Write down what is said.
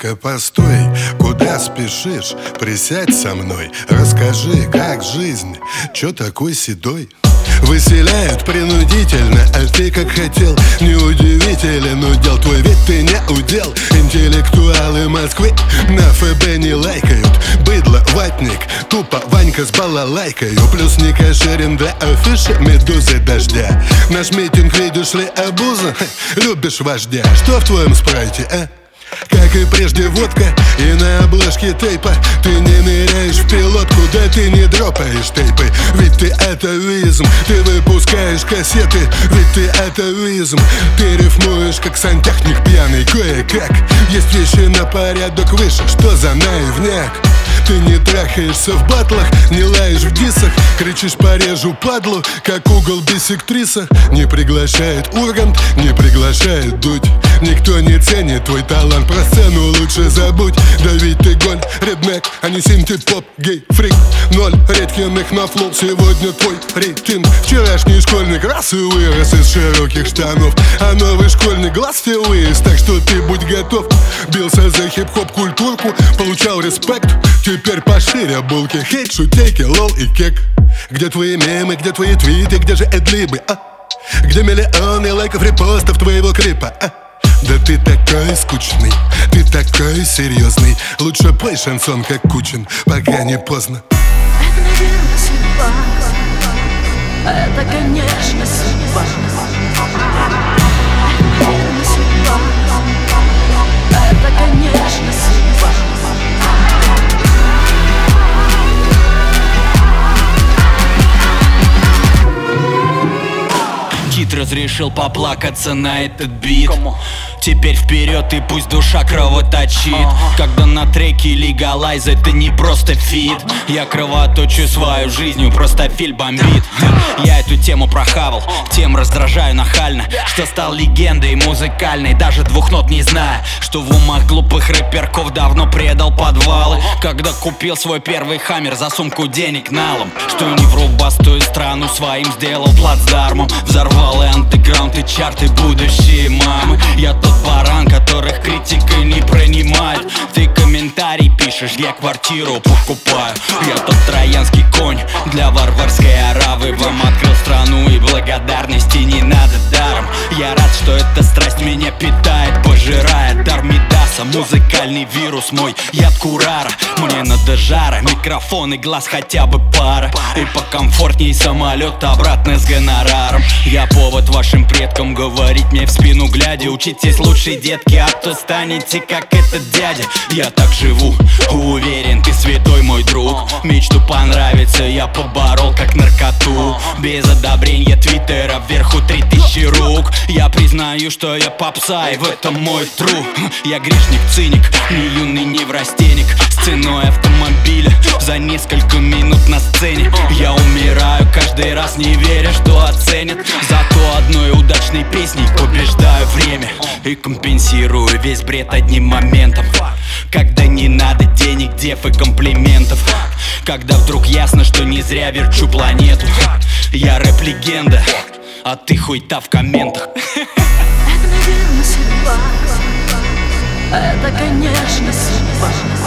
Детка, постой, куда спешишь? Присядь со мной, расскажи, как жизнь, чё такой седой? Выселяют принудительно, а ты как хотел. Неудивителен удел твой, ведь ты не удел. Интеллектуалы Москвы на ФБ не лайкают. Быдло, ватник, тупо Ванька с балалайкою. Плюс не кошерен до афиши медузы дождя. Наш митинг, видишь ли, обуза. Любишь вождя, что в твоем спрайте, а? Как и прежде водка и на обложке тейпа. Ты не ныряешь в пилотку, да ты не дропаешь тейпы. Ведь ты атовизм, ты выпускаешь кассеты. Ведь ты атовизм, ты рифмуешь как сантехник пьяный. Кое-как, есть вещи на порядок выше. Что за наивняк? Ты не трахаешься в батлах, не лаешь в дисах. Кричишь порежу падлу, как угол биссектриса. Не приглашает Ургант, не приглашает Дудь. Никто не ценит твой талант, про сцену лучше забудь. Да ведь ты голь, реднек, а не синтепоп, гей, фрик. Ноль редкиных на флоу, сегодня твой рейтинг. Вчерашний школьник раз и вырос из широких штанов, а новый школьный глаз тебе вырос, так что ты будь готов. Бился за хип-хоп культурку, получал респект. Теперь пошире булки, хейт, шутейки, лол и кек. Где твои мемы, где твои твиты, где же эдлибы, а? Где миллионы лайков, репостов твоего клипа, а? Да ты такой скучный, ты такой серьезный. Лучше пой шансон, как Кучин, пока не поздно. Это, наверное, судьба. Это, конечно, судьба. Это, наверное, судьба. Это, конечно, судьба. Кит разрешил поплакаться на этот бит. Теперь вперед и пусть душа кровоточит. Когда на треке легалайз, это не просто фит. Я кровоточу свою жизнью, просто филь бомбит. Я эту тему прохавал, тем раздражаю нахально, что стал легендой музыкальной, даже двух нот не зная. Что в умах глупых рэперков давно предал подвалы. Когда купил свой первый хаммер за сумку денег налом. Что не в рубастую страну своим сделал плацдармом. Взорвал и андеграунд, и чарты будущие мамы. Я тот баран, которых критика не принимает. Ты комментарий пишешь, я квартиру покупаю. Я тот троянский конь для варварской аравы. Вам открыл страну и благодарности не надо даром. Я рад, что эта страсть меня питает, пожирает дар Мидаса. Музыкальный вирус мой, яд Курара. Мне надо жара, микрофон и глаз хотя бы пара. И покомфортней самолет обратно с гонораром. Я повод вашим предкам говорить мне в спину глядя: учитесь лучше, детки, а то станете как этот дядя. Я так живу, уверен, ты святой мой друг. Мечту понравится я поборол как наркоту. Без одобрения твиттера вверху 3000 рук. Я признаю, что я попса, и в этом мой труд. Я грешник, циник, не юный неврастенник. С ценой автомобиля за несколько минут на сцене. Я умираю каждый раз, не веря, что оценят. Зато одной удачной песней побеждаю время и компенсирую весь бред одним моментом. Когда не надо денег, дев и комплиментов. Когда вдруг ясно, что не зря верчу планету. Я рэп-легенда, а ты хуйта в комментах. Это, наверное, судьба. Это, конечно, судьба.